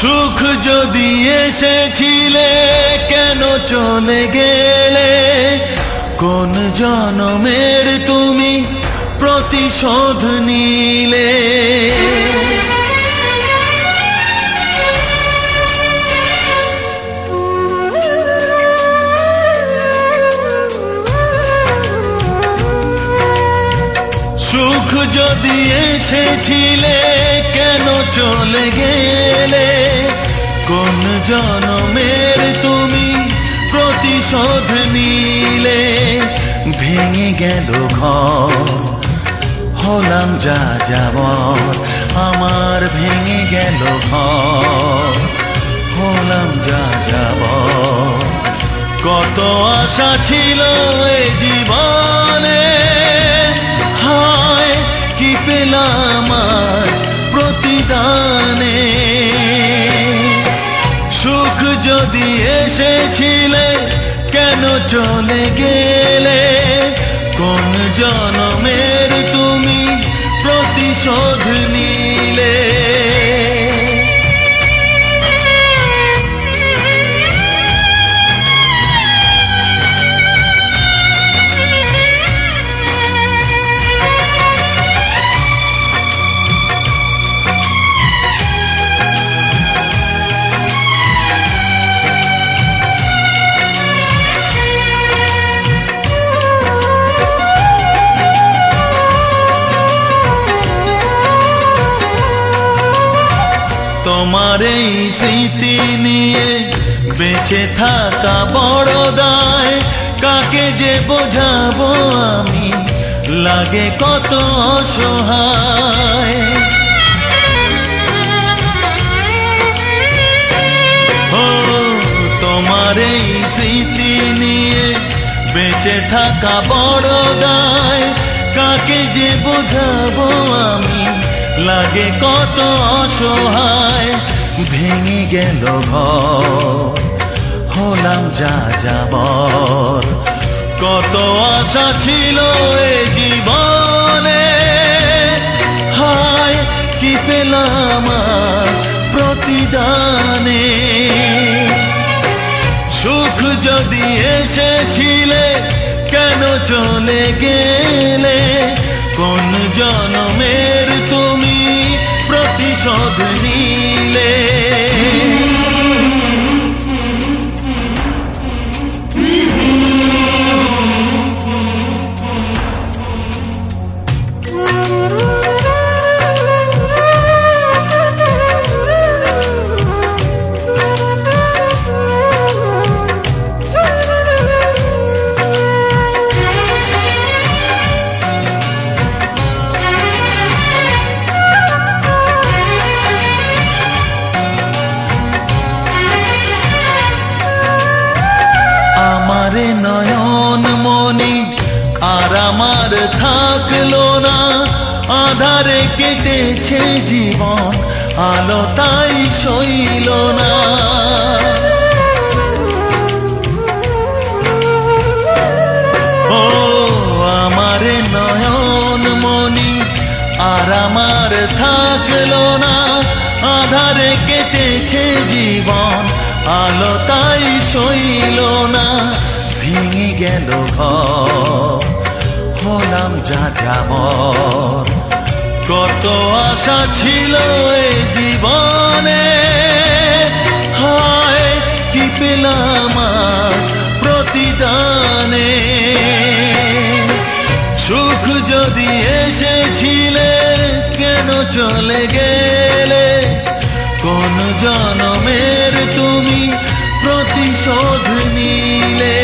সুখ যদি এসেছিলে কেন চলে গেলে, কোন জনমের তুমি প্রতিশোধ নিলে। সুখ যদি এসেছিলে কেন চলে গেলে, কোন জনমের তুমি প্রতিশোধ নিলে। ভেঙে গেল ঘর, হলাম যা যাবর, আমার ভেঙে গেল ঘর, হলাম যা যাবর। কত আশা ছিল এ জীবনে, হায় কি পেলাম আজ প্রতিদানে। সুখ যদি এসেছিলে কেন চলে গেলে, কোন জনমের তুমি প্রতিশোধ নিলে। তোমার এই স্মৃতি নিয়ে বেঁচে থাকা বড় দায়, কাকে যে বোঝাবো আমি, লাগে কত অসহায়। ও তোমার এই স্মৃতি নিয়ে বেঁচে থাকা বড় দায়, কাকে যে বোঝাবো আমি, লাগে কত অসহায়। ভেঙে গেল ঘর, হলাম যা যাবর, কত আশা ছিল এ জীবনে, হায় কি পেলাম আজ প্রতিদানে। সুখ যদি এসেছিলে কেন চলে গেলে, কোন জনমের তুমি প্রতিশোধ নিলে। নয়ন মনি আর আমার থাকলো না, আধারে কেটেছে জীবন, আলো তাই সইল না। ও আমার নয়ন মনি আর আমার থাকলো না, আধারে কেটেছে জীবন, আলো তাই সইল না। ভেঙে গেল ঘর, হলাম যা যাবর, কত আশা ছিল এ জীবনে, হায় কি পেলাম আজ প্রতিদানে। সুখ যদি এসেছিলে কেন চলে গেলে, কোন জনমের তুমি প্রতিশোধ নিলে।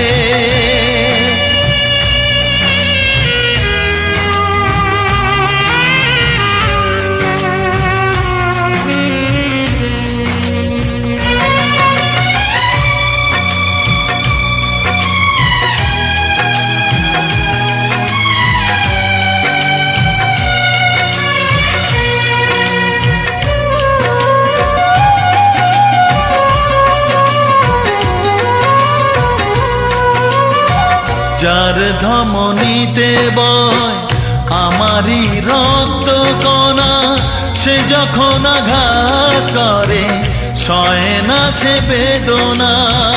যার ধমনীতে বয় আমারই রক্ত কণা, সে যখন আঘাত করে সয় না সে বেদনা।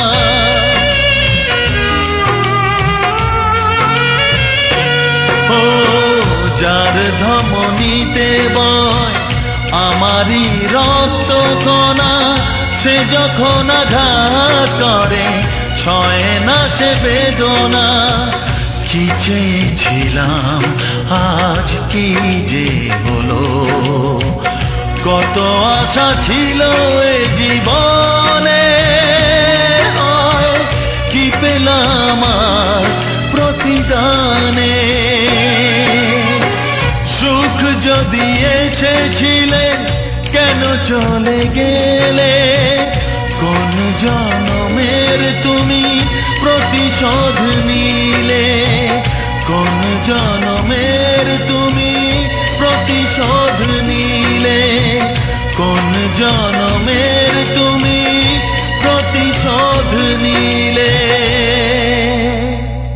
ও যার ধমনীতে বয় আমারই রক্ত কণা, সে যখন আঘাত করে সয় না সে বেদনা। কি চেয়েছিলাম আজ কি যে হলো, কত আশা ছিল এ জীবনে, হয় কি পেলাম আর প্রতিদানে। সুখ যদি এসেছিলে কেন চলে গেলে, কোন জনমের তুমি প্রতিশোধ নিলে, কোন জনমের তুমি প্রতিশোধ নিলে, কোন জন